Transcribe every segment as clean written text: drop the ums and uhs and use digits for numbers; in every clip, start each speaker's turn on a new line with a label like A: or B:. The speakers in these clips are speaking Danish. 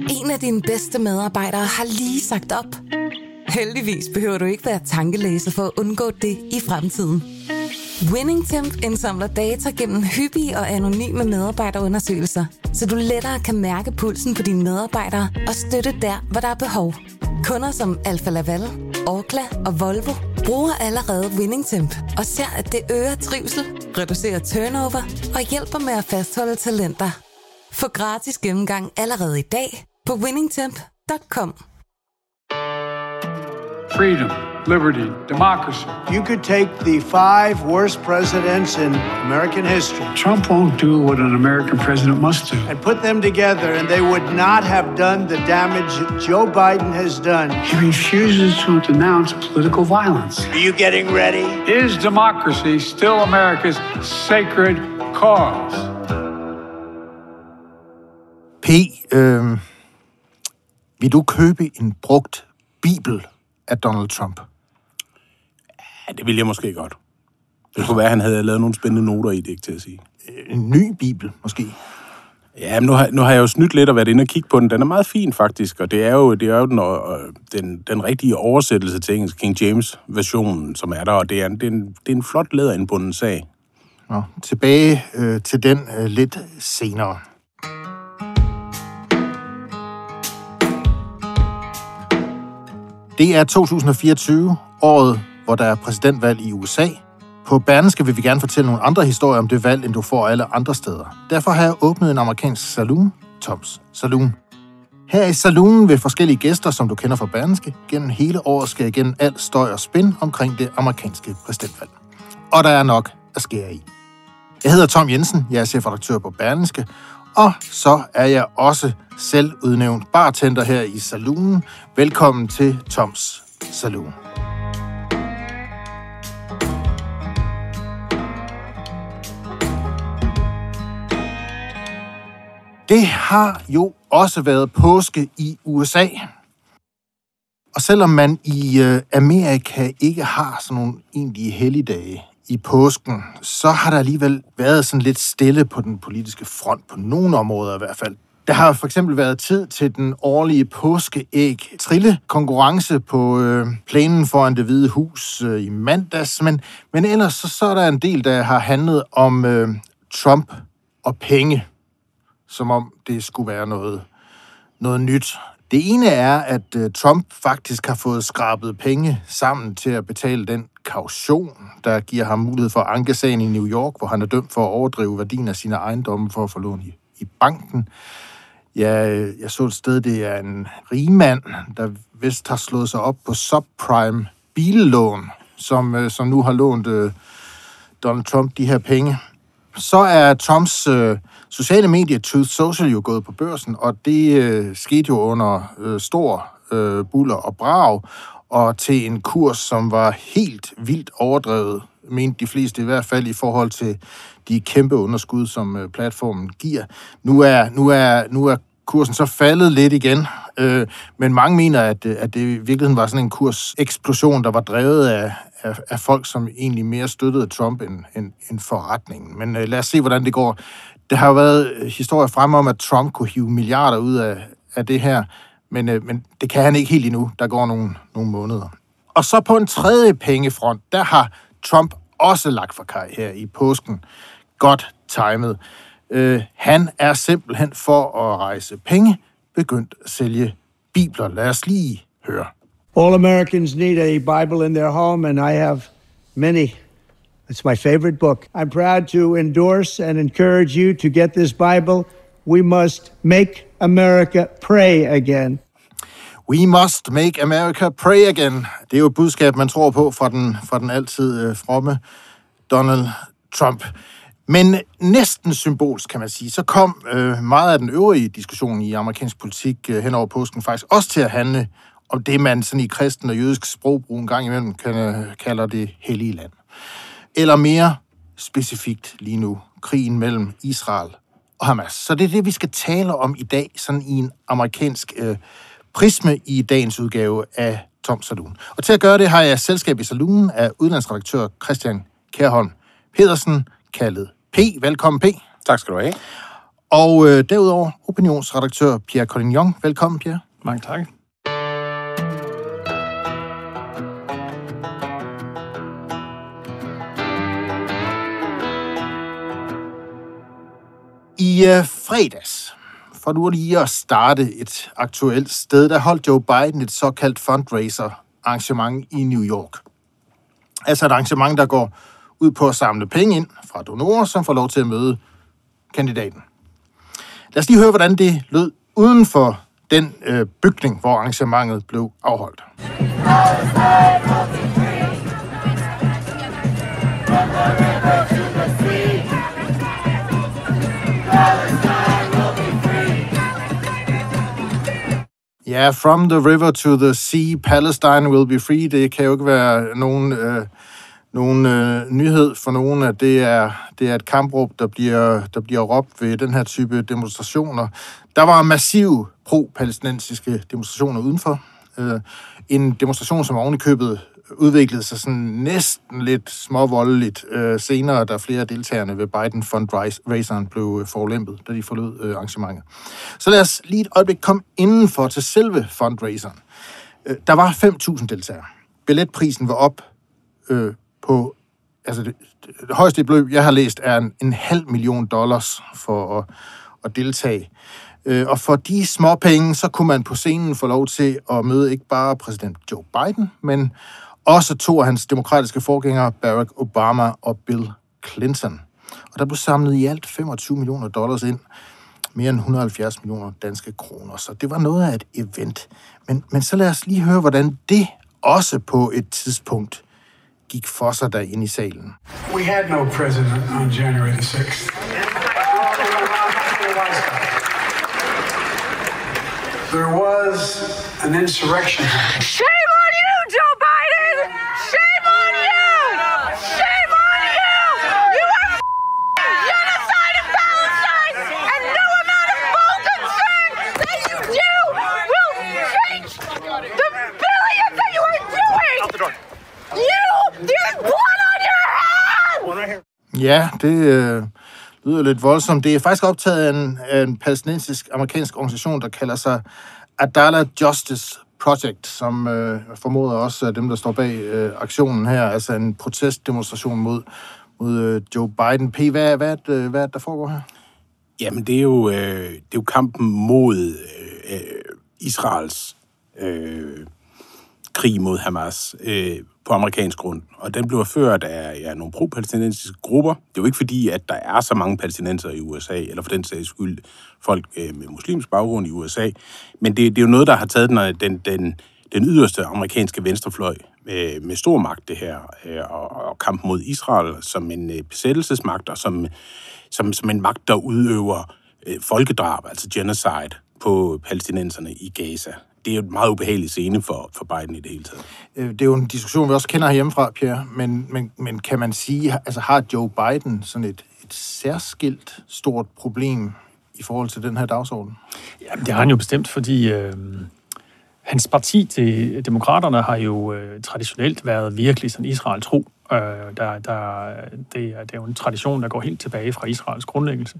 A: En af dine bedste medarbejdere har lige sagt op. Heldigvis behøver du ikke være tankelæser for at undgå det i fremtiden. WinningTemp indsamler data gennem hyppige og anonyme medarbejderundersøgelser, så du lettere kan mærke pulsen på dine medarbejdere og støtte der, hvor der er behov. Kunder som Alfa Laval, Orkla og Volvo bruger allerede WinningTemp og ser, at det øger trivsel, reducerer turnover og hjælper med at fastholde talenter. Få gratis gennemgang allerede i dag på winningtemp.com.
B: Freedom, liberty, democracy.
C: You could take the 5 worst presidents in American history.
B: Trump won't do what an American president must do.
C: And put them together, and they would not have done the damage Joe Biden has done.
B: He refuses to denounce political violence.
C: Are you getting ready?
B: Is democracy still America's sacred cause?
D: Vil du købe en brugt bibel af Donald Trump?
E: Ja, det ville jeg måske godt. Det kunne være, at han havde lavet nogle spændende noter i det, ikke til at sige.
D: En ny bibel, måske?
E: Ja, men nu har jeg jo snydt lidt og været inde og kigge på den. Den er meget fin, faktisk, og det er jo den rigtige oversættelse til engelsk, King James-versionen, som er der, og det er en flot læderindbunden sag.
D: Nå, tilbage til den lidt senere. Det er 2024, året, hvor der er præsidentvalg i USA. På Berlingske vil vi gerne fortælle nogle andre historier om det valg, end du får alle andre steder. Derfor har jeg åbnet en amerikansk saloon, Toms Saloon. Her i saloonen vil forskellige gæster, som du kender fra Berlingske, gennem hele året skal igennem alt støj og spin omkring det amerikanske præsidentvalg. Og der er nok at skære i. Jeg hedder Tom Jensen, jeg er chefredaktør på Berlingske, og så er jeg også selv udnævnt bartender her i saloonen. Velkommen til Toms Saloon. Det har jo også været påske i USA. Og selvom man i Amerika ikke har sådan nogle egentlige helligdage i påsken, så har der alligevel været sådan lidt stille på den politiske front, på nogle områder i hvert fald. Der har for eksempel været tid til den årlige påskeæg-trille-konkurrence på plænen foran Det Hvide Hus i mandags, men ellers så er der en del, der har handlet om Trump og penge, som om det skulle være noget nyt. Det ene er, at Trump faktisk har fået skrabet penge sammen til at betale den kaution, der giver ham mulighed for at anke sagen i New York, hvor han er dømt for at overdrive værdien af sine ejendomme for at få lån i banken. Ja, jeg så et sted, det er en rigmand, der vist har slået sig op på subprime billån, som nu har lånt Donald Trump de her penge. Så er Trumps sociale medier, Truth Social, jo gået på børsen, og det skete jo under stor buller og brag, og til en kurs, som var helt vildt overdrevet, mente de fleste i hvert fald i forhold til de kæmpe underskud, som platformen giver. Nu er kursen så faldet lidt igen, men mange mener, at det i virkeligheden var sådan en kurseksplosion, der var drevet af folk, som egentlig mere støttede Trump end forretningen. Men lad os se, hvordan det går. Der har jo været historier frem om, at Trump kunne hive milliarder ud af det her, men det kan han ikke helt endnu. Der går nogle måneder. Og så på en tredje pengefront, der har Trump også lagt for kaj her i påsken. Godt timet. Han er simpelthen for at rejse penge begyndt at sælge bibler. Lad os lige høre.
F: All Americans need a Bible in their home, and I have many. It's my favorite book. I'm proud to endorse and encourage you to get this Bible. We must make America pray again.
D: We must make America pray again. Det er jo et budskab, man tror på fra den altid fromme Donald Trump. Men næsten symbolsk, kan man sige, så kom meget af den øvrige diskussion i amerikansk politik hen over påsken faktisk også til at handle om det, man sådan i kristen og jødisk sprogbrug en gang imellem kalder det hellige land. Eller mere specifikt lige nu, krigen mellem Israel og Hamas. Så det er det, vi skal tale om i dag, sådan i en amerikansk prisme i dagens udgave af Toms Saloon. Og til at gøre det har jeg selskab i saloonen af udlandsredaktør Christian Kjærholm Pedersen, kaldet P. Velkommen, P.
E: Tak skal du have.
D: Og derudover opinionsredaktør Pierre Collignon. Velkommen, Pierre.
G: Mange tak.
D: I fredags, for nu lige at starte et aktuelt sted, der holdt Joe Biden et såkaldt fundraiser-arrangement i New York. Altså et arrangement, der går ud på at samle penge ind fra donorer, som får lov til at møde kandidaten. Lad os lige høre, hvordan det lød uden for den bygning, hvor arrangementet blev afholdt. Ja, from the river to the sea, Palestine will be free. Det kan jo ikke være nogen nyhed for nogen, at det er et kampråb, der bliver råbt ved den her type demonstrationer. Der var massive pro-palæstinensiske demonstrationer udenfor. En demonstration, som ovenikøbet udviklede sig sådan næsten lidt småvoldeligt senere, da flere af deltagerne ved Biden fundraiseren blev forulempet, da de forlod arrangementet. Så lad os lige et øjeblik komme indenfor til selve fundraiseren. Der var 5.000 deltagere. Billetprisen var op på, altså det højeste beløb, jeg har læst, er $500,000 for at deltage. Og for de små penge, så kunne man på scenen få lov til at møde ikke bare præsident Joe Biden, men også to af hans demokratiske forgængere, Barack Obama og Bill Clinton. Og der blev samlet i alt $25 million ind, mere end 170 millioner danske kroner. Så det var noget af et event. Men så lad os lige høre, hvordan det også på et tidspunkt gik for sig derinde i salen.
B: We had no president on January the 6th. There was an insurrection.
H: Shame on you, Joe Biden! Shame on you! Shame on you! You are genocide in Palestine, and no amount of full concern that you do will change the billions that you are doing! Out the door. There's blood on your hand!
D: Ja, det lyder lidt voldsomt. Det er faktisk optaget af en palæstinensisk-amerikansk organisation, der kalder sig Adala Justice Project, som formoder også dem, der står bag aktionen her, altså en protestdemonstration mod Joe Biden. P, hvad er det, der foregår her?
E: Jamen, det er jo kampen mod Israels krig mod Hamas på amerikansk grund. Og den bliver ført af nogle pro-palæstinensiske grupper. Det er jo ikke fordi, at der er så mange palæstinensere i USA, eller for den sags skyld folk med muslimsk baggrund i USA. Men det er jo noget, der har taget den yderste amerikanske venstrefløj med stor magt, det her, og kampen mod Israel som en besættelsesmagt, og som en magt, der udøver folkedrab, altså genocide, på palæstinenserne i Gaza. Det er jo et meget ubehageligt scene for Biden i det hele taget. Det
D: er jo en diskussion, vi også kender herhjemmefra, Pierre, men kan man sige, altså har Joe Biden sådan et særskilt stort problem i forhold til den her dagsorden?
G: Jamen, det har han jo bestemt, fordi hans parti til Demokraterne har jo traditionelt været virkelig sådan Israel-tro. Det er jo en tradition, der går helt tilbage fra Israels grundlæggelse.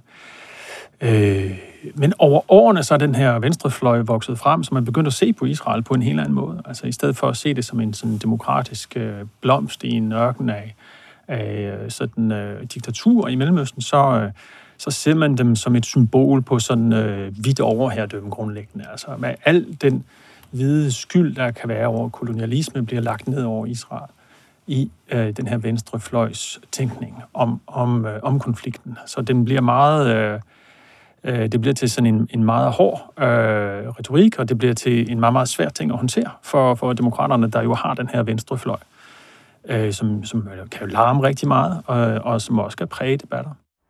G: Men over årene så er den her venstrefløj vokset frem, så man begyndte at se på Israel på en helt anden måde. Altså i stedet for at se det som en sådan demokratisk blomst i en ørken af sådan diktatur i Mellemøsten, så ser man dem som et symbol på sådan vidt overherredømme grundlæggende. Altså med al den hvide skyld, der kan være over kolonialisme, bliver lagt ned over Israel i den her venstrefløjs tænkning om konflikten. Så den bliver meget... Det bliver til sådan en meget hård retorik, og det bliver til en meget, meget svær ting at håndtere for demokraterne, der jo har den her venstrefløj, som kan jo larme rigtig meget, og som også kan præge debatter.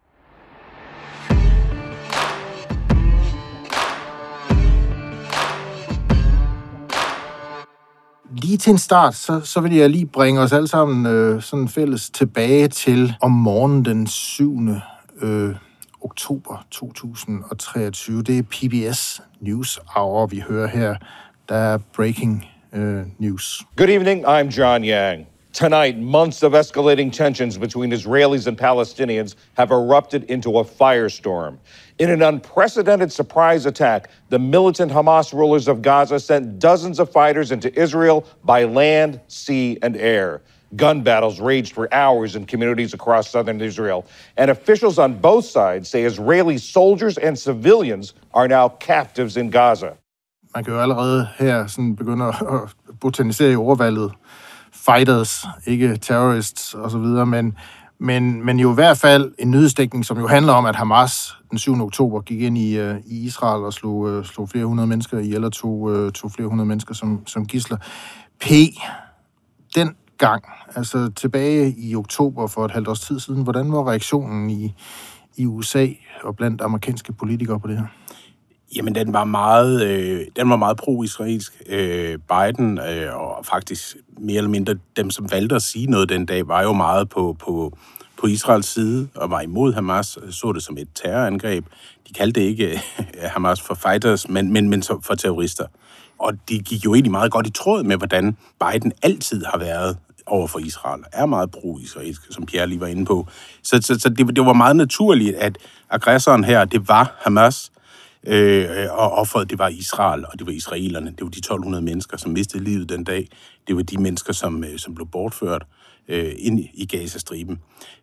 D: Lige til en start, så vil jeg lige bringe os alle sammen sådan fælles tilbage til om morgenen den 7. oktober 2023. Det er PBS News Hour, vi hører her. Der er breaking news.
I: Good evening, I'm John Yang. Tonight, months of escalating tensions between Israelis and Palestinians have erupted into a firestorm. In an unprecedented surprise attack, the militant Hamas rulers of Gaza sent dozens of fighters into Israel by land, sea, and air. Gun battles raged for hours in communities across southern Israel, and officials on both sides say Israeli soldiers and civilians are now captives in Gaza.
D: Man kan jo allerede her sådan begynde at botanisere i ordvalget. Fighters, ikke terrorists osv., men jo i hvert fald en nyhedsdækning, som jo handler om, at Hamas den 7. oktober gik ind i Israel og slog flere hundrede mennesker ihjel og tog flere hundrede mennesker som gidsler. Den gang, altså tilbage i oktober for et halvt års tid siden, hvordan var reaktionen i USA og blandt amerikanske politikere på det her?
E: Jamen, den var meget pro-israelsk. Biden og faktisk mere eller mindre dem, som valgte at sige noget den dag, var jo meget på Israels side og var imod Hamas, så det som et terrorangreb. De kaldte ikke Hamas for fighters, men for terrorister. Og de gik jo egentlig meget godt i tråd med, hvordan Biden altid har været over for Israel. Er meget pro-israelsk, som Pierre lige var inde på. Så det var meget naturligt, at aggressoren her, det var Hamas, og offeret, det var Israel, og det var israelerne. Det var de 1200 mennesker, som mistede livet den dag. Det var de mennesker, som blev bortført ind i Gazastriben.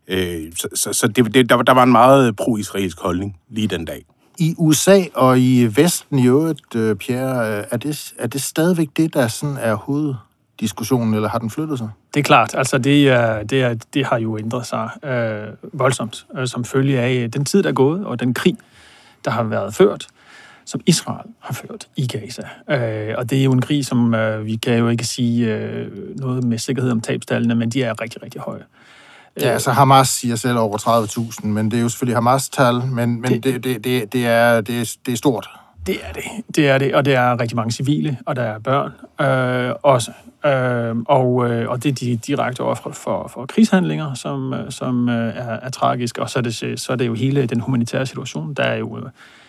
E: Så der var en meget pro-israelsk holdning lige den dag.
D: I USA og i Vesten i øvrigt, Pierre, er det stadigvæk det, der sådan er hoveddiskussionen, eller har den flyttet sig?
G: Det er klart. Altså, det har jo ændret sig voldsomt, som følge af den tid, der er gået, og den krig, der har været ført, som Israel har ført i Gaza. Og det er jo en krig, som vi kan jo ikke sige noget med sikkerhed om tabstallene, men de er rigtig, rigtig høje.
D: Ja, altså Hamas siger selv over 30.000, men det er jo selvfølgelig Hamas-tal, men det er stort.
G: Det er det, og det er rigtig mange civile, og der er børn også. Og det er de direkte ofre for krigshandlinger, som er tragiske, og så er det jo hele den humanitære situation. Der er jo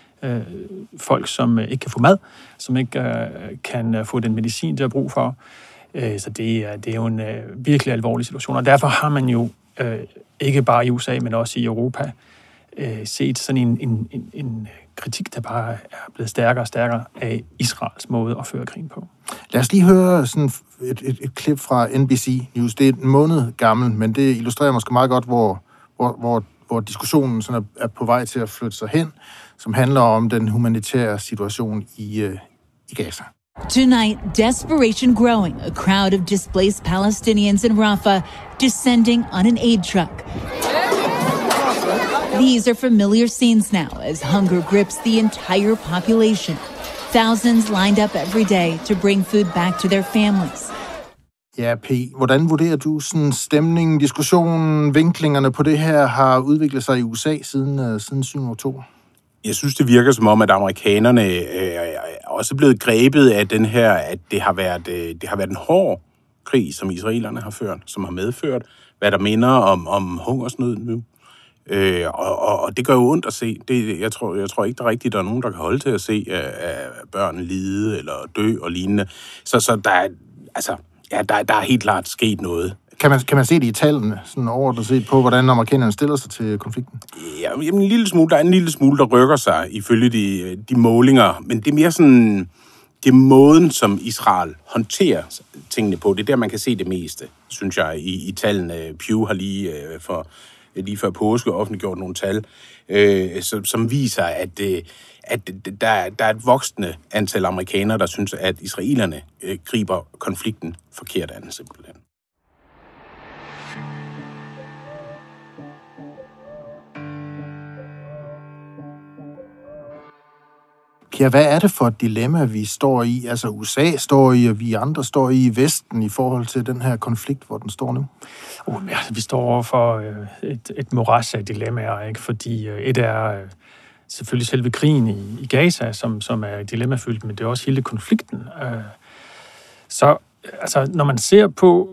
G: folk, som ikke kan få mad, som ikke kan få den medicin, de har brug for. Så det er jo en virkelig alvorlig situation, og derfor har man jo ikke bare i USA, men også i Europa set sådan en kritik, der bare er blevet stærkere og stærkere af Israels måde at føre krigen på.
D: Lad os lige høre sådan et klip fra NBC News. Det er en måned gammel, men det illustrerer måske meget godt, hvor diskussionen sådan er på vej til at flytte sig hen, som handler om den humanitære situation i Gaza.
J: Tonight, desperation growing. A crowd of displaced Palestinians in Rafah descending on an aid truck. These are familiar scenes now as hunger grips the entire population. Thousands lined up every day to bring food back to their families.
D: Ja, P. Hvordan vurderer du sådan stemningen, diskussionen, vinklingerne på det her har udviklet sig i USA siden 7. oktober?
E: Jeg synes, det virker som om, at amerikanerne er også blevet grebet af den her, at det har været en hård krig, som israelerne har ført, som har medført, hvad der minder om hungersnød nu. Og det gør jo ondt at se. Jeg tror ikke, der er nogen, der kan holde til at se børn lide eller dø og lignende. Så der er helt klart sket noget.
D: Kan man se det i tallene, sådan overordnet set på, hvordan amerikanerne stiller sig til konflikten?
E: Ja, en lille smule. Der er en lille smule, der rykker sig ifølge de målinger, men det er mere sådan, det er måden, som Israel håndterer tingene på. Det er der, man kan se det meste, synes jeg, i tallene. Pew har lige før påske offentliggjort nogle tal, som viser, at der er et voksende antal amerikanere, der synes, at israelerne griber konflikten forkert an, simpelthen.
D: Pierre, hvad er det for et dilemma, vi står i? Altså USA står i, og vi andre står i Vesten i forhold til den her konflikt, hvor den står nu?
G: Vi står over for et moras af dilemmaer, ikke? Fordi et er selvfølgelig selve krigen i Gaza, som er dilemmafyldt, men det er også hele konflikten. Så altså, når man ser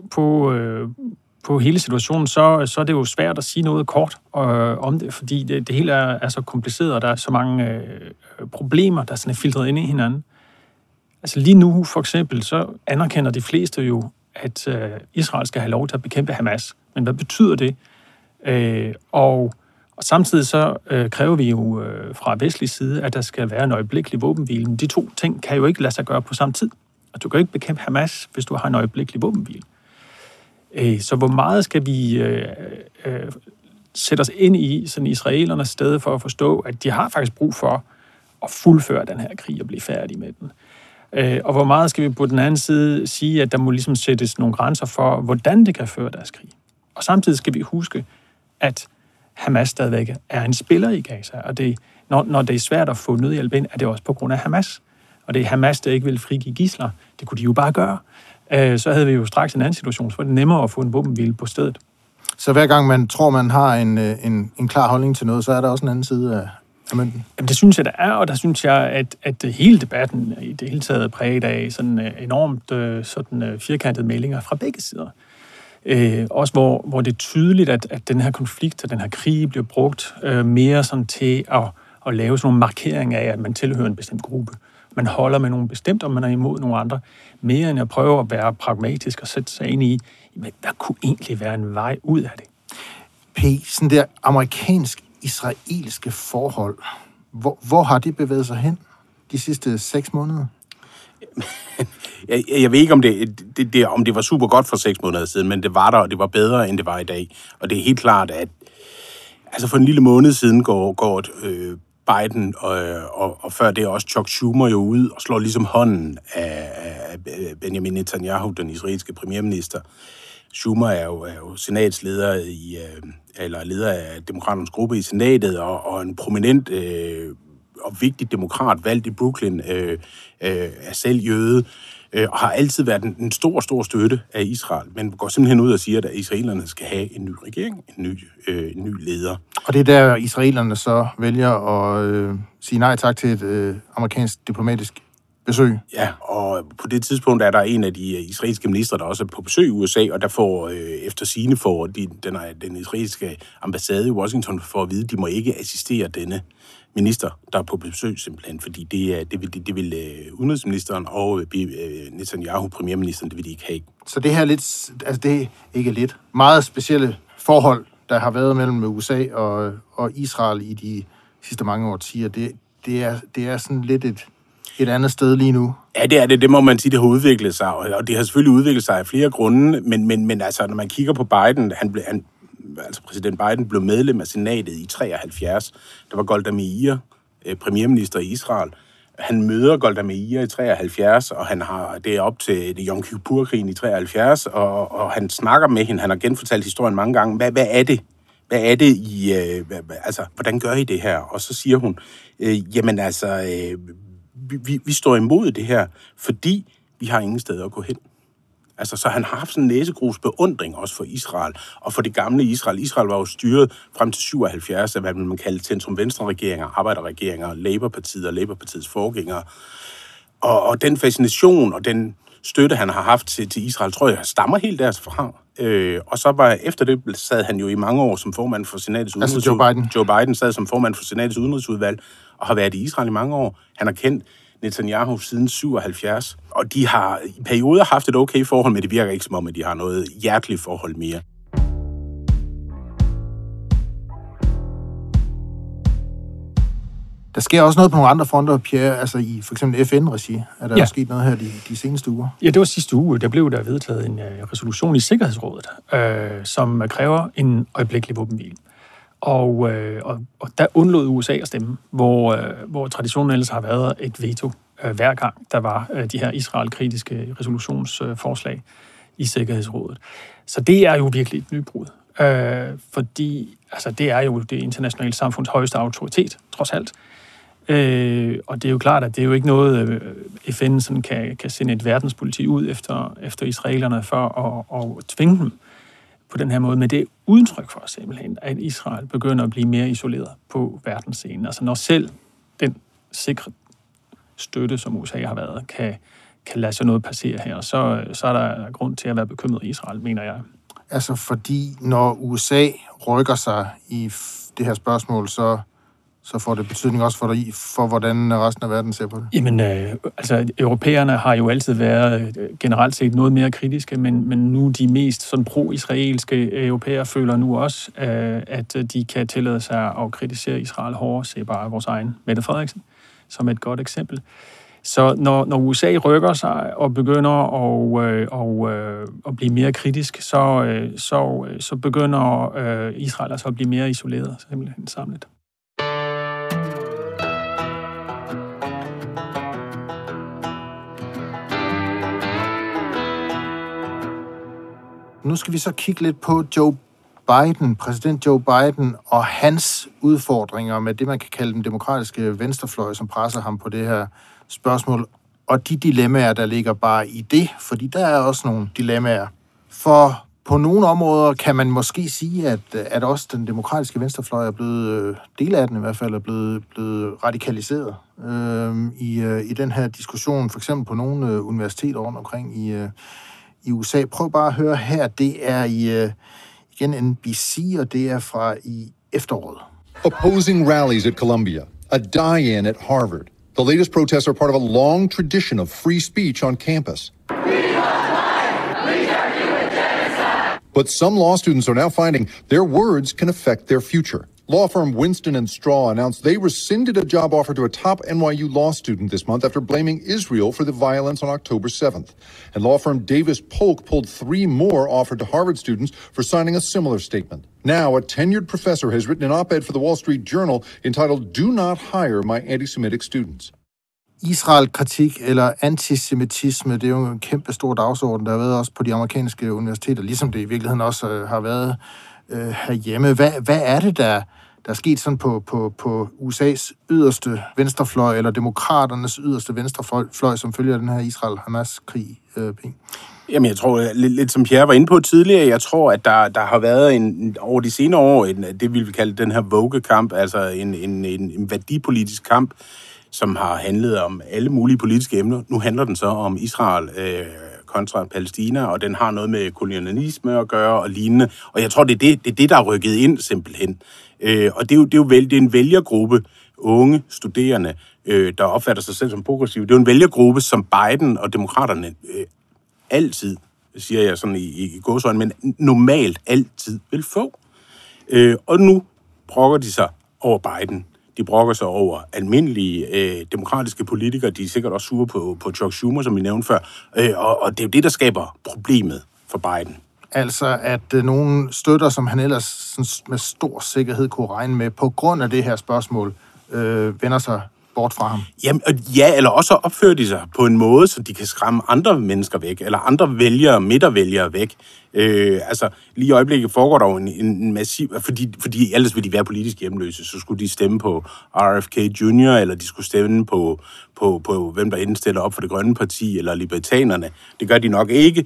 G: på hele situationen, så er det jo svært at sige noget kort om det, fordi det hele er så kompliceret, og der er så mange problemer, der sådan er filtreret ind i hinanden. Altså lige nu, for eksempel, så anerkender de fleste jo, at Israel skal have lov til at bekæmpe Hamas. Men hvad betyder det? Og samtidig så kræver vi jo fra vestlig side, at der skal være en øjeblikkelig våbenhvile. Men de to ting kan jo ikke lade sig gøre på samme tid. Og du kan ikke bekæmpe Hamas, hvis du har en øjeblikkelig våbenhvile. Så hvor meget skal vi sætte os ind i sådan israelernes sted for at forstå, at de har faktisk brug for at fuldføre den her krig og blive færdig med den? Og hvor meget skal vi på den anden side sige, at der må ligesom sættes nogle grænser for, hvordan det kan føre deres krig? Og samtidig skal vi huske, at Hamas stadigvæk er en spiller i Gaza, og når det er svært at få nødhjælp ind, er det også på grund af Hamas. Og det er Hamas, der ikke vil frigive gidsler. Det kunne de jo bare gøre. Så havde vi jo straks en anden situation, så var det nemmere at få en våbenhvile på stedet.
D: Så hver gang man tror, man har en klar holdning til noget, så er der også en anden side af mønten?
G: Jamen, det synes jeg, der er, og der synes jeg, at hele debatten i det hele taget er præget af sådan enormt firkantede meldinger fra begge sider. Også hvor det er tydeligt, at den her konflikt og den her krig bliver brugt mere sådan til at lave sådan nogle markeringer af, at man tilhører en bestemt gruppe. Man holder med nogle bestemt, og man er imod nogle andre. Mere end at prøve at være pragmatisk og sætte sig ind i, hvad kunne egentlig være en vej ud af det?
D: Sådan der amerikansk-israelske forhold, hvor har det bevæget sig hen de sidste 6 måneder?
E: Jeg ved ikke, om det var super godt for 6 måneder siden, men det var der, og det var bedre, end det var i dag. Og det er helt klart, at for en lille måned siden går Biden og før det også Chuck Schumer jo ud og slår ligesom hånden af Benjamin Netanyahu, den israelske premierminister. Schumer er jo senatsleder eller leder af demokraternes gruppe i senatet, og en prominent og vigtig demokrat valgt i Brooklyn, er selv jøde, og har altid været en stor støtte af Israel, men går simpelthen ud og siger, at israelerne skal have en ny regering, en ny leder.
D: Og det er der, israelerne så vælger at sige nej tak til et amerikansk diplomatisk besøg.
E: Ja, og på det tidspunkt er der en af de israelske ministre, der også er på besøg i USA, og der får efter sigende for den israelske ambassade i Washington for at vide, at de må ikke assistere denne minister, der er på besøg simpelthen, fordi det vil udenrigsministeren og Netanyahu, premierministeren, det vil de ikke have.
D: Så det her det er ikke lidt meget specielle forhold, der har været mellem USA og Israel i de sidste mange årtier. Det er sådan lidt et andet sted lige nu.
E: Ja, det er det. Det må man sige, det har udviklet sig, og det har selvfølgelig udviklet sig af flere grunde, men altså, når man kigger på Biden, præsident Biden blev medlem af senatet i 73. Der var Golda Meir, premierminister i Israel. Han møder Golda Meir i 73, og det er op til Yom Kippur-krigen i 73, og han snakker med hende. Han har genfortalt historien mange gange. Hvad er det? Hvad er det hvordan gør I det her? Og så siger hun, vi står imod det her, fordi vi har ingen steder at gå hen. Så han har haft sådan en næsegrus beundring også for Israel, og for det gamle Israel. Israel var jo styret frem til 77 af, hvad man kalder centrum-venstre-regeringer, arbejderregeringer, Labour-partiet og Labour-partiets forgængere. Og den fascination og den støtte, han har haft til Israel, tror jeg, stammer helt derfra. Og så efter det sad han jo i mange år som formand for senatets udenrigsudvalg. Joe Biden sad som formand for senatets udenrigsudvalg og har været i Israel i mange år. Han har kendt Netanyahu siden 77, og de har i perioder haft et okay forhold, men det virker ikke som om, at de har noget hjerteligt forhold mere.
D: Der sker også noget på nogle andre fronter, Pierre, i for eksempel FN-regi. Er der sket noget her de seneste uger?
G: Ja, det var sidste uge. Der blev der vedtaget en resolution i Sikkerhedsrådet, som kræver en øjeblikkelig våbenhvile. Og der undlod USA at stemme, hvor traditionen ellers har været et veto hver gang, der var de her Israel-kritiske resolutionsforslag i Sikkerhedsrådet. Så det er jo virkelig et nybrud, fordi det er jo det internationale samfunds højeste autoritet, trods alt. Og det er jo klart, at det er jo ikke noget, FN sådan kan sende et verdenspoliti ud efter israelerne for at tvinge dem på den her måde, men det er udtryk for simpelthen, at Israel begynder at blive mere isoleret på verdensscenen. Når selv den sikre støtte, som USA har været, kan lade sig noget passere her, så er der grund til at være bekymret i Israel, mener jeg.
D: Fordi når USA rykker sig i det her spørgsmål, så så får det betydning også for hvordan resten af verden ser på det?
G: Jamen, europæerne har jo altid været generelt set noget mere kritiske, men nu de mest sådan pro-israelske europæere føler nu også, at de kan tillade sig at kritisere Israel hårdere. Se bare vores egen Mette Frederiksen som et godt eksempel. Så når USA rykker sig og begynder at blive mere kritisk, så begynder Israel altså at blive mere isoleret, simpelthen samlet.
D: Nu skal vi så kigge lidt på præsident Joe Biden og hans udfordringer med det, man kan kalde den demokratiske venstrefløj, som presser ham på det her spørgsmål, og de dilemmaer, der ligger bare i det, fordi der er også nogle dilemmaer. For på nogle områder kan man måske sige, at også den demokratiske venstrefløj er blevet, del af den i hvert fald, er blevet radikaliseret i den her diskussion, for eksempel på nogle universiteter rundt omkring i USA. Prøv bare at høre her, det er igen NBC, og det er fra i efteråret.
K: Opposing rallies at Columbia, a die-in at Harvard. The latest protests are part of a long tradition of free speech on campus. But some law students are now finding their words can affect their future. Law firm Winston & Straw announced they rescinded a job offer to a top NYU law student this month after blaming Israel for the violence on October 7th. And law firm Davis Polk pulled 3 more offered to Harvard students for signing a similar statement. Now, a tenured professor has written an op-ed for the Wall Street Journal entitled "Do Not Hire My Anti-Semitic Students."
D: Israel-kritik eller antisemitisme, det er jo en kæmpe stor dagsorden, der har været også på de amerikanske universiteter, ligesom det i virkeligheden også har været herhjemme. Hvad er det, der er sket sådan på USA's yderste venstrefløj, eller demokraternes yderste venstrefløj, som følger den her Israel-Hamas-krig, Ping?
E: Jamen, jeg tror, lidt som Pierre var inde på tidligere, jeg tror, at der har været over de senere år, det vi vil kalde den her Vogue-kamp, altså en værdipolitisk kamp, som har handlet om alle mulige politiske emner. Nu handler den så om Israel kontra Palæstina, og den har noget med kolonialisme at gøre og lignende. Og jeg tror, det er det, der er rykket ind simpelthen. Og det er en vælgergruppe, unge studerende, der opfatter sig selv som progressive. Det er jo en vælgergruppe, som Biden og demokraterne altid, siger jeg sådan i gåseøjne, men normalt altid vil få. Og nu brokker de sig over Biden. De brokker sig over almindelige demokratiske politikere. De er sikkert også sure på Chuck Schumer, som vi nævnte før. Og det er jo det, der skaber problemet for Biden.
D: Altså, at nogle støtter, som han ellers med stor sikkerhed kunne regne med, på grund af det her spørgsmål, vender sig bort fra ham.
E: Jamen, ja, eller også opfører de sig på en måde, så de kan skræmme andre mennesker væk, eller andre midtervælgere væk. Altså, lige i øjeblikket foregår der jo en massiv... Fordi ellers ville de være politisk hjemløse, så skulle de stemme på RFK Jr., eller de skulle stemme på hvem der indstiller op for det grønne parti, eller libertanerne. Det gør de nok ikke.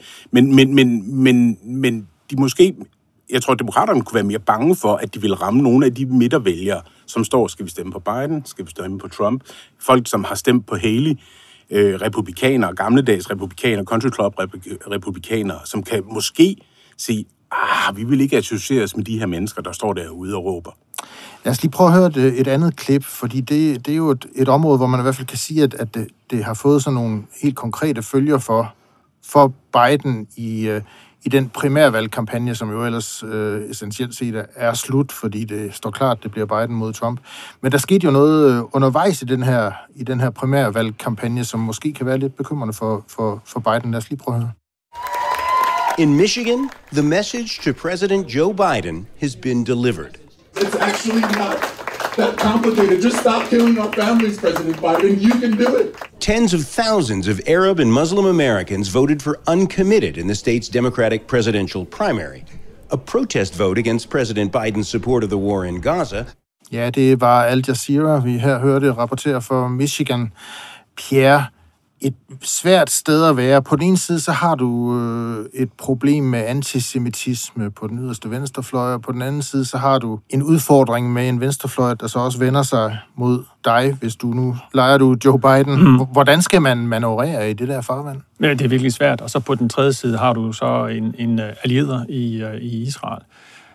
E: Men de måske... Jeg tror, at demokraterne kunne være mere bange for, at de ville ramme nogle af de midtervælgere, som står, skal vi stemme på Biden, skal vi stemme på Trump, folk, som har stemt på Haley, republikanere, gamledags republikanere, country club republikanere, som kan måske sige, vi vil ikke associeres med de her mennesker, der står derude og råber.
D: Lad os lige prøve at høre et andet klip, fordi det er jo et område, hvor man i hvert fald kan sige, at det har fået sådan nogle helt konkrete følger for Biden i den primærvalgkampagne, som jo ellers essentielt set er slut, fordi det står klart, at det bliver Biden mod Trump. Men der skete jo noget undervejs i den her primærvalgkampagne, som måske kan være lidt bekymrende for Biden. Lad os lige prøve at høre.
L: In Michigan, the message to President Joe Biden has been delivered.
M: It's actually not that complicated. Just stop killing our families, President Biden. You can do it.
L: Tens of thousands of Arab and Muslim Americans voted for uncommitted in the state's Democratic presidential primary, a protest vote against President Biden's support of the war in Gaza.
D: Ja, det var Al Jazeera, vi her hørte rapportere for Michigan. Pierre, et svært sted at være. På den ene side, så har du et problem med antisemitisme på den yderste venstrefløj, og på den anden side, så har du en udfordring med en venstrefløj, der så også vender sig mod dig, hvis du nu leger Joe Biden. Hvordan skal man manøvrere i det der farvand?
G: Ja, det er virkelig svært. Og så på den tredje side har du så en allierede i Israel.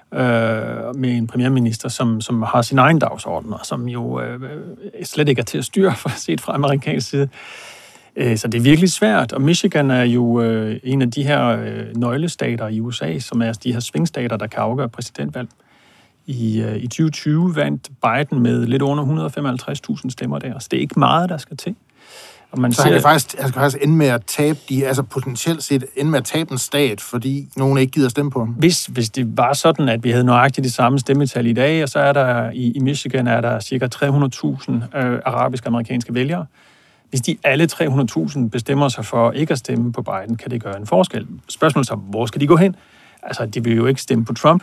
G: med en premierminister, som har sin egen dagsorden, og som jo slet ikke er til at styre, for set fra amerikansk side. Så det er virkelig svært, og Michigan er jo en af de her nøglestater i USA, som er de her svingstater, der kan afgøre præsidentvalg. I 2020 vandt Biden med lidt under 155.000 stemmer der, så det er ikke meget, der skal til. Og man
D: så han kan faktisk ende med at tabe potentielt set ende med at tabe en stat, fordi nogen ikke gider stemme på ham.
G: Hvis det var sådan, at vi havde nøjagtigt det samme stemmetal i dag, og så er der i Michigan er der cirka 300.000 arabisk-amerikanske vælgere. Hvis de alle 300.000 bestemmer sig for ikke at stemme på Biden, kan det gøre en forskel. Spørgsmålet så, hvor skal de gå hen? Altså, de vil jo ikke stemme på Trump.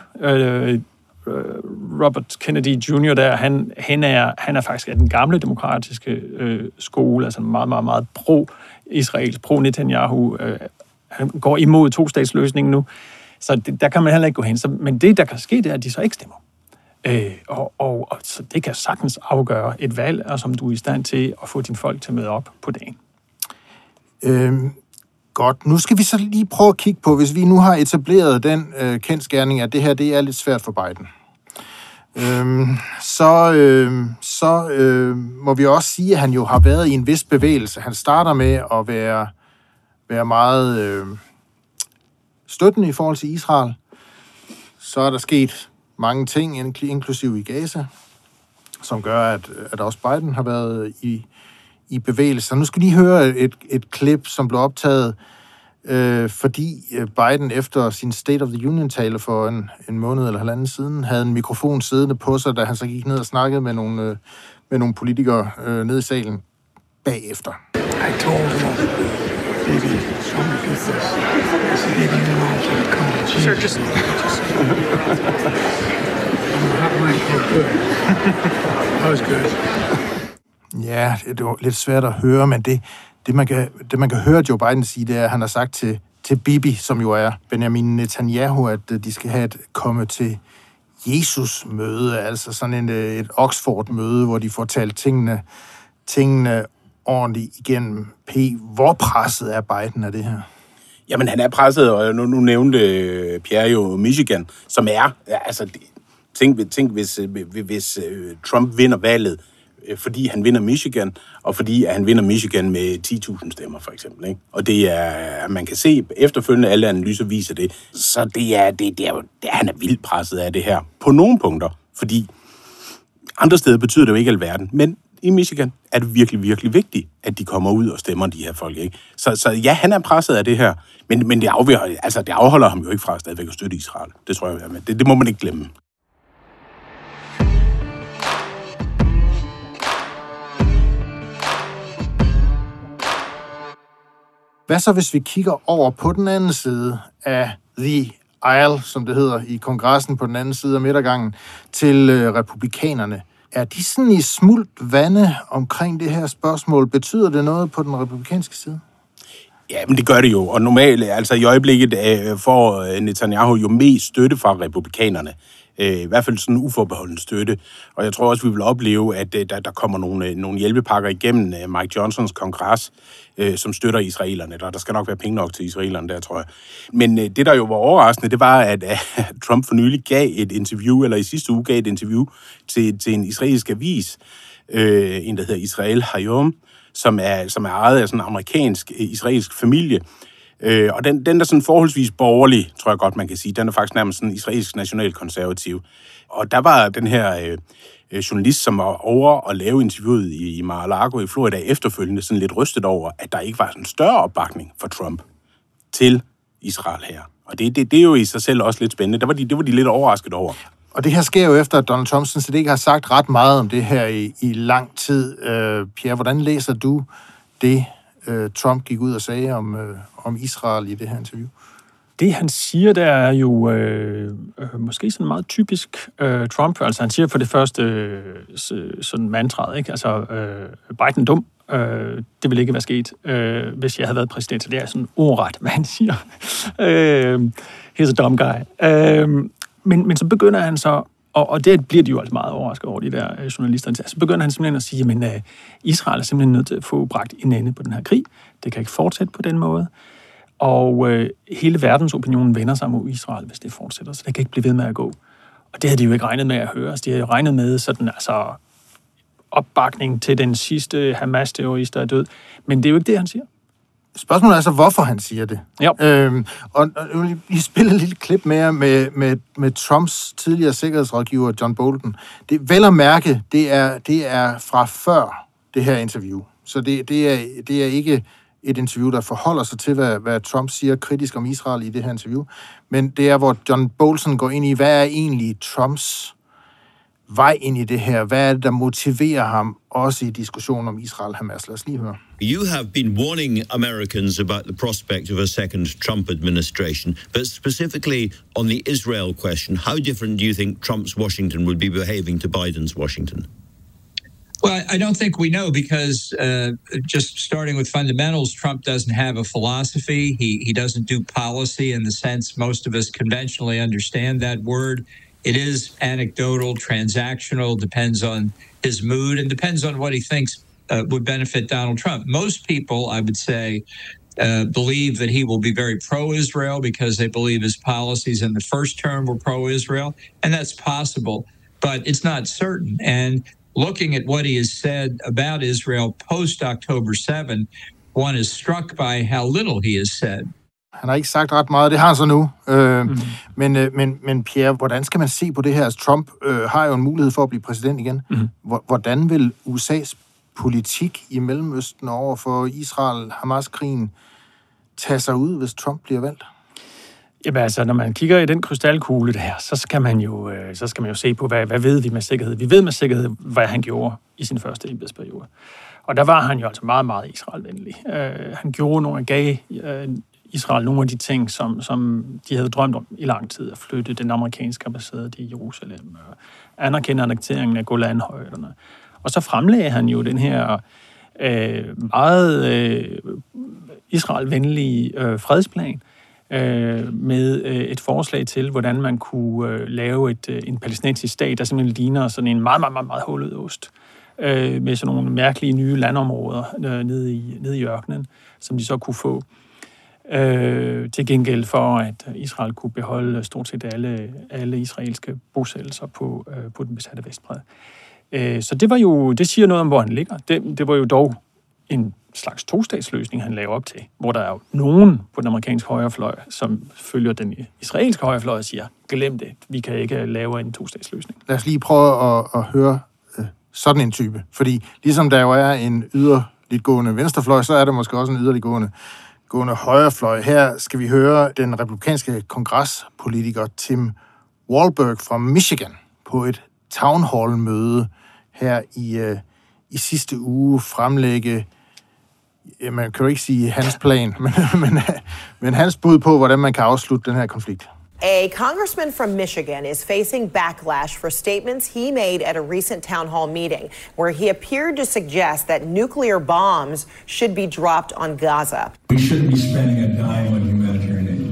G: Robert Kennedy Jr. der, han er faktisk af den gamle demokratiske skole, altså meget, meget, meget pro-Israels, pro-Netanyahu. Han går imod tostatsløsningen nu, så der kan man heller ikke gå hen. Men det, der kan ske, det er, at de så ikke stemmer. Og så det kan sagtens afgøre et valg, og som du er i stand til at få dine folk til at møde op på dagen.
D: Godt. Nu skal vi så lige prøve at kigge på, hvis vi nu har etableret den kendsgerning, at det her det er lidt svært for Biden. Så må vi også sige, at han jo har været i en vis bevægelse. Han starter med at være meget støttende i forhold til Israel. Så er der sket mange ting, inklusive i Gaza, som gør, at også Biden har været i bevægelse. Så nu skal I høre et klip, som blev optaget, fordi Biden efter sin State of the Union-tale for en måned eller halvanden siden, havde en mikrofon siddende på sig, da han så gik ned og snakkede med nogle politikere nede i salen bagefter.
B: I told him, baby, show me this. I said, baby, you know I can't come to Jesus. Sir, just... That was good.
D: Ja, det var lidt svært at høre, men det man kan høre Joe Biden sige, det er, at han har sagt til Bibi, som jo er Benjamin Netanyahu, at de skal have et komme til Jesus-møde, altså sådan et Oxford-møde, hvor de får talt tingene ordentligt igennem. Hvor presset er Biden af det her?
E: Jamen, han er presset, og nu nævnte Pierre jo Michigan, som er, altså, tænk hvis Trump vinder valget, fordi han vinder Michigan, og fordi han vinder Michigan med 10.000 stemmer, for eksempel. Ikke? Og det er, man kan se efterfølgende, alle analyser viser det, så han er vildt presset af det her, på nogle punkter, fordi andre steder betyder det jo ikke alverden, men i Michigan er det virkelig, virkelig vigtigt, at de kommer ud og stemmer, de her folk. Ikke? Så ja, han er presset af det her, men det afholder ham jo ikke fra stadigvæk at støtte Israel. Det tror jeg, det må man ikke glemme.
D: Hvad så, hvis vi kigger over på den anden side af the aisle, som det hedder i kongressen, på den anden side af midtergangen, til republikanerne? Er de sådan i smult vande omkring det her spørgsmål? Betyder det noget på den republikanske side?
E: Ja, men det gør det jo. Og normalt, altså i øjeblikket, får Netanyahu jo mest støtte fra republikanerne. I hvert fald sådan en uforbeholden støtte. Og jeg tror også, vi vil opleve, at der kommer nogle hjælpepakker igennem Mike Johnsons kongres, som støtter israelerne. Der skal nok være penge nok til israelerne der, tror jeg. Men det, der jo var overraskende, det var, at Trump for nylig gav et interview, eller i sidste uge gav et interview til en israelsk avis, en, der hedder Israel Hayom, som er ejet af sådan en amerikansk-israelsk familie. Og den er sådan forholdsvis borgerlig, tror jeg godt, man kan sige. Den er faktisk nærmest sådan israelsk nationalkonservativ. Og der var den her journalist, som var over og lave interviewet i Mar-a-Lago i Florida efterfølgende, sådan lidt rystet over, at der ikke var sådan en større opbakning for Trump til Israel her. Og det er jo i sig selv også lidt spændende. Det var de lidt overrasket over.
D: Og det her sker jo efter, at Donald Trump sådan set ikke har sagt ret meget om det her i lang tid. Pierre, hvordan læser du det, Trump gik ud og sagde om Israel i det her interview?
G: Det, han siger, der er jo måske sådan meget typisk Trump. Altså, han siger for det første sådan mantraet, ikke? Altså, Biden dum. Det ville ikke være sket, hvis jeg havde været præsident. Så det er sådan ordret, hvad han siger. He's a dumb guy. Men så begynder han så, og det bliver de jo altså meget overrasket over, de der journalister, så begynder han simpelthen at sige, at Israel er simpelthen nødt til at få bragt en ende på den her krig. Det kan ikke fortsætte på den måde. Og hele verdensopinionen vender sig mod Israel, hvis det fortsætter, så det kan ikke blive ved med at gå. Og det havde de jo ikke regnet med at høre. De havde jo regnet med sådan, altså, opbakning til den sidste Hamas-terrorist, der er død. Men det er jo ikke det, han siger.
D: Spørgsmålet er så, hvorfor han siger det.
G: Ja.
D: Og vi spiller et lille klip mere med Trumps tidligere sikkerhedsrådgiver, John Bolton. Det vel at mærke, det er fra før det her interview. Så det er ikke et interview, der forholder sig til, hvad Trump siger kritisk om Israel i det her interview. Men det er, hvor John Bolton går ind i, hvad er egentlig Trumps vej ind i det her? Hvad er det, der motiverer ham også i diskussionen om Israel-Hamas? Lad os lige høre.
N: You have been warning Americans about the prospect of a second Trump administration, but specifically on the Israel question, how different do you think Trump's Washington will be behaving to Biden's Washington?
O: Well, I don't think we know because just starting with fundamentals, Trump doesn't have a philosophy. He doesn't do policy in the sense most of us conventionally understand that word. It is anecdotal, transactional, depends on his mood, and depends on what he thinks would benefit Donald Trump. Most people, I would say, believe that he will be very pro-Israel because they believe his policies in the first term were pro-Israel, and that's possible, but it's not certain. And looking at what he has said about Israel post-October 7, one is struck by how little he has said.
D: Han har ikke sagt ret meget, det har han så nu. Men Pierre, hvordan skal man se på det her? Altså, Trump har jo en mulighed for at blive præsident igen. Hvordan vil USA's politik i Mellemøsten over for Israel-Hamas-krigen tage sig ud, hvis Trump bliver valgt?
G: Jamen altså, når man kigger i den krystalkugle der, så skal man jo se på, hvad ved vi med sikkerhed? Vi ved med sikkerhed, hvad han gjorde i sin første embedsperiode. Og der var han jo altså meget, meget Israel-venlig. Han gav Israel nogle af de ting, som de havde drømt om i lang tid, at flytte den amerikanske ambassade i Jerusalem, anerkende annekteringen af Golanhøjderne. Og så fremlagde han jo den her meget Israel-venlige fredsplan med et forslag til, hvordan man kunne lave en palæstinensisk stat, der simpelthen ligner sådan en meget, meget, meget, meget hullet ost, med sådan nogle mærkelige nye landområder nede i ørkenen, som de så kunne få. Til gengæld for, at Israel kunne beholde stort set alle israelske bosættelser på den besatte Vestbred. Så det siger noget om, hvor han ligger. Det var jo dog en slags tostatsløsning, han lavede op til, hvor der er jo nogen på den amerikanske højrefløj, som følger den israelske højrefløj og siger, glem det, vi kan ikke lave en tostatsløsning.
D: Lad os lige prøve at høre sådan en type. Fordi ligesom der jo er en yderligtgående venstrefløj, så er der måske også en yderliggående højrefløj. Her skal vi høre den republikanske kongrespolitiker Tim Walberg fra Michigan på et town hall-møde her i sidste uge fremlægge, man kan jo ikke sige hans plan, men hans bud på, hvordan man kan afslutte den her konflikt.
P: A congressman from Michigan is facing backlash for statements he made at a recent town hall meeting where he appeared to suggest that nuclear bombs should be dropped on Gaza.
Q: We shouldn't be spending a dime on humanitarian aid.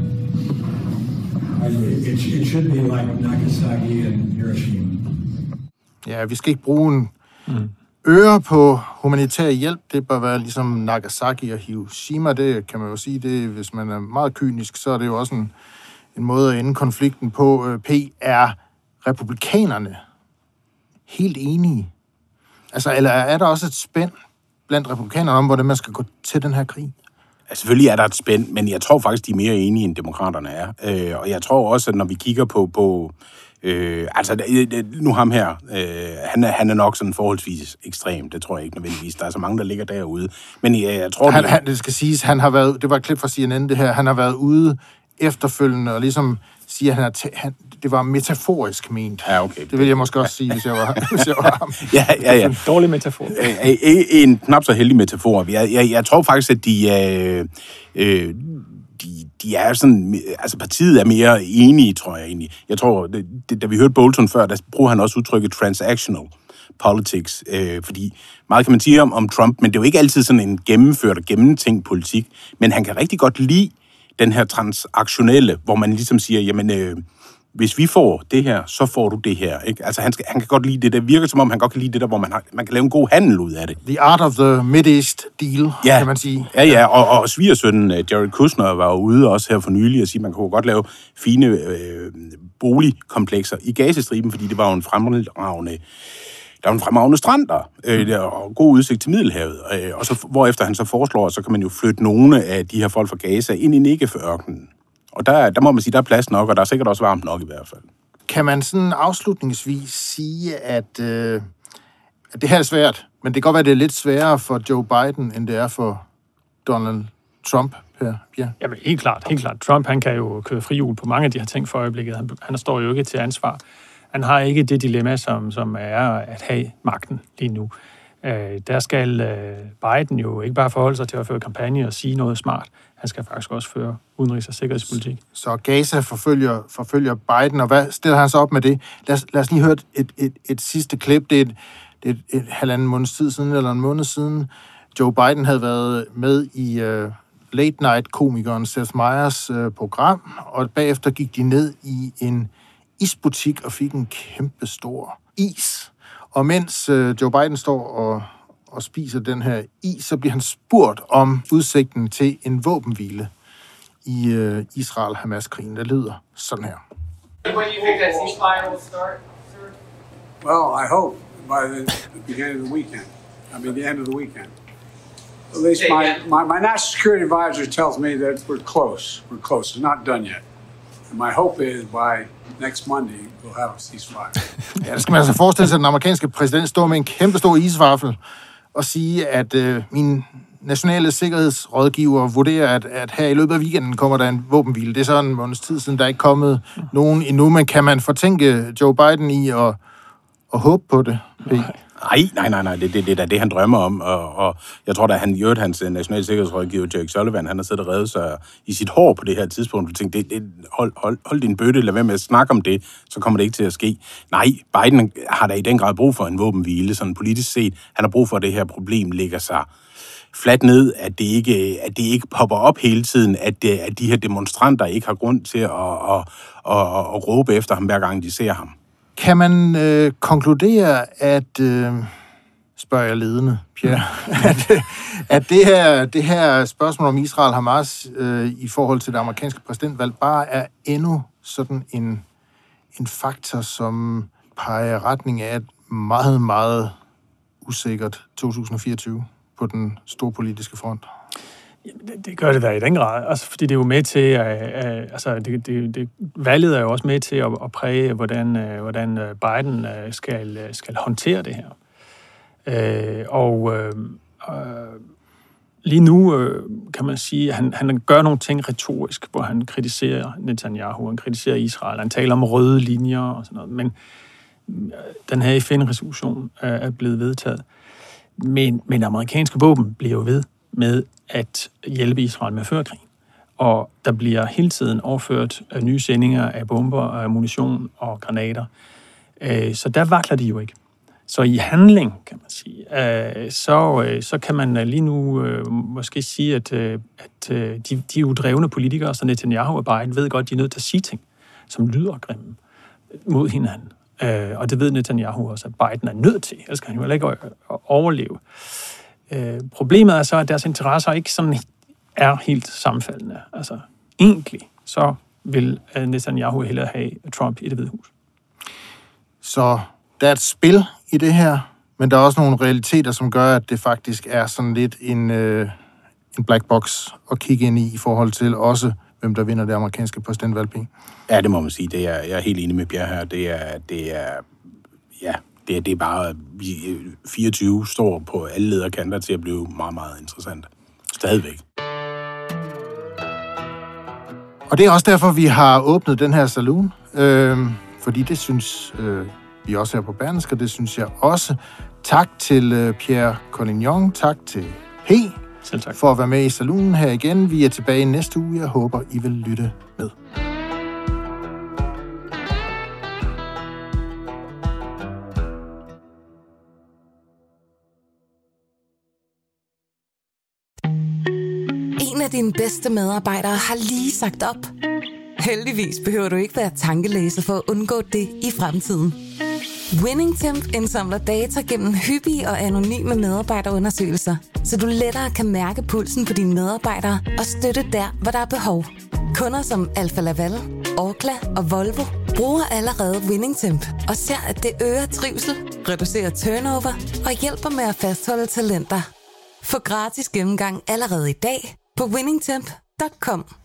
Q: It should be like Nagasaki and Hiroshima.
D: Ja, vi skal ikke bruge en øre på humanitær hjælp. Det bør være ligesom Nagasaki og Hiroshima. Det kan man jo sige, det, hvis man er meget kynisk, så er det jo også en måde at ende konflikten på. Er republikanerne helt enige? Altså, eller er der også et spænd blandt republikanerne om, hvordan man skal gå til den her krig?
E: Ja, selvfølgelig er der et spænd, men jeg tror faktisk, de er mere enige, end demokraterne er. Og jeg tror også, at når vi kigger på nu ham her, han er nok sådan forholdsvis ekstrem, det tror jeg ikke nødvendigvis. Der er så mange, der ligger derude. Men jeg tror...
D: Det skal siges, han har været... Det var et klip fra CNN, det her. Han har været ude efterfølgende og ligesom siger, det var metaforisk ment.
E: Ja, okay.
D: Det vil jeg måske også sige, hvis jeg var ham.
E: Ja.
G: En dårlig metafor.
E: En knap så heldig metafor. Jeg tror faktisk, at de er sådan, altså partiet er mere enige, tror jeg egentlig. Jeg tror, da vi hørte Bolton før, der bruger han også udtrykket transactional politics, fordi meget kan man sige om Trump, men det er jo ikke altid sådan en gennemført og gennemtænkt politik, men han kan rigtig godt lide den her transaktionelle, hvor man ligesom siger, jamen, hvis vi får det her, så får du det her. Ikke? Altså, han kan godt lide det. Det virker som om, han godt kan lide det der, hvor man kan lave en god handel ud af det.
D: The art of the Mid-East deal, kan man sige.
E: Ja, og svigersønnen Jared Kushner var jo ude også her for nylig og sige, at man kunne godt lave fine boligkomplekser i Gazastriben, fordi det var jo en fremragende strand der, og god udsigt til Middelhavet. Og så, hvorefter han så foreslår, så kan man jo flytte nogle af de her folk fra Gaza ind i Negev-ørkenen. Og der må man sige, der er plads nok, og der er sikkert også varmt nok i hvert fald.
D: Kan man sådan afslutningsvis sige, at det her er svært, men det kan godt være, det er lidt sværere for Joe Biden, end det er for Donald Trump her? Ja.
G: Jamen, helt klart. Trump, han kan jo køre frihjul på mange af de her ting for øjeblikket. Han står jo ikke til ansvar. Han har ikke det dilemma, som er at have magten lige nu. Der skal Biden jo ikke bare forholde sig til at føre kampagne og sige noget smart. Han skal faktisk også føre udenrigs- og sikkerhedspolitik.
D: Så Gaza forfølger Biden, og hvad stiller han så op med det? Lad os lige høre et sidste klip. Det er et halvanden måneds tid siden, eller en måned siden. Joe Biden havde været med i Late Night-komikeren Seth Meyers program, og bagefter gik de ned i en isbutik og fik en kæmpe stor is. Og mens Joe Biden står og spiser den her is, så bliver han spurgt om udsigten til en våbenhvile i Israel-Hamas-krigen. Det lyder sådan her.
R: When do you think that ceasefire will start, sir?
S: Well, I hope by the beginning of the weekend. I mean, the end of the weekend. At least my national security advisor tells me that we're close. We're close. It's not done yet. And my hope is by next Monday we'll have a ceasefire.
D: Ja, det skal man altså forestille sig, at den amerikanske præsident står med en kæmpe stor isvaffel og sige, at min nationale sikkerhedsrådgiver vurderer, at her i løbet af weekenden kommer der en våbenhvile. Det er så en måneds tid siden, der er ikke kommet nogen endnu, men kan man fortænke Joe Biden i at håbe på det?
E: Nej, det er da det, han drømmer om, og jeg tror da, hans nationale sikkerhedsrådgiver, Jake Sullivan, han har siddet og revet sig i sit hår på det her tidspunkt, og tænkte, hold din bøtte, lad være med at snakke om det, så kommer det ikke til at ske. Nej, Biden har da i den grad brug for en våbenhvile, sådan politisk set. Han har brug for, at det her problem ligger sig fladt ned, at det ikke popper op hele tiden, at de her demonstranter ikke har grund til at råbe efter ham, hver gang de ser ham.
D: Kan man konkludere, at, spørger jeg ledende, Pierre, at det her spørgsmål om Israel-Hamas i forhold til det amerikanske præsidentvalg bare er endnu sådan en faktor, som peger i retning af et meget, meget usikkert 2024 på den store politiske front?
G: Det gør det da i den grad, altså, fordi det er jo med til, valget er jo også med til at præge, hvordan Biden skal håndtere det her. Lige nu kan man sige, at han gør nogle ting retorisk, hvor han kritiserer Netanyahu, han kritiserer Israel, han taler om røde linjer og sådan noget, men den her FN-resolution er blevet vedtaget. Men amerikanske våben bliver jo ved med at hjælpe Israel med at føre krig. Og der bliver hele tiden overført nye sendinger af bomber, og ammunition og granater. Så der vakler de jo ikke. Så i handling, kan man sige, så kan man lige nu måske sige, at de udrevne politikere, så Netanyahu og Biden, ved godt, de er nødt til at sige ting, som lyder grimme mod hinanden. Og det ved Netanyahu også, at Biden er nødt til, ellers kan han jo heller ikke overleve. Problemet er så, at deres interesser ikke sådan er helt sammenfaldende. Altså, egentlig så vil Netanyahu hellere have Trump i Det Hvide Hus.
D: Så der er et spil i det her, men der er også nogle realiteter, som gør, at det faktisk er sådan lidt en black box at kigge ind i forhold til også, hvem der vinder det amerikanske præsidentvalg.
E: Ja, det må man sige. Jeg er helt enig med Pierre her. Det er bare 24 står på alle lederkanter til at blive meget, meget interessant. Stadigvæk.
D: Og det er også derfor, vi har åbnet den her saloon. Fordi det synes vi også her på Berlingske, det synes jeg også. Tak til Pierre Collignon, tak til P. For at være med i saloonen her igen. Vi er tilbage næste uge. Jeg håber, I vil lytte med.
A: En af dine bedste medarbejdere har lige sagt op. Heldigvis behøver du ikke være tankelæser for at undgå det i fremtiden. WinningTemp indsamler data gennem hyppige og anonyme medarbejderundersøgelser, så du lettere kan mærke pulsen på dine medarbejdere og støtte der, hvor der er behov. Kunder som Alfa Laval, Orkla og Volvo bruger allerede WinningTemp og ser, at det øger trivsel, reducerer turnover og hjælper med at fastholde talenter. Få gratis gennemgang allerede i dag på winningtemp.com.